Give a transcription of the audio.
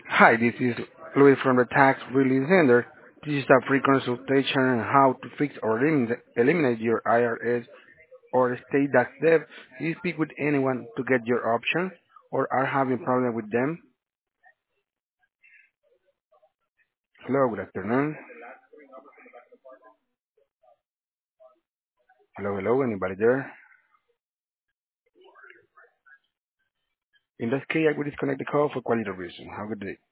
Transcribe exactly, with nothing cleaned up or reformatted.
Hi, this is Louis from the Tax Relief Center. This is a free consultation on how to fix or eliminate, eliminate your I R S or state tax debt. Do you speak with anyone to get your options or are having problem with them? Hello, good afternoon. Hello, hello, anybody there? In that case, I will disconnect the call for quality reason. Have a good day.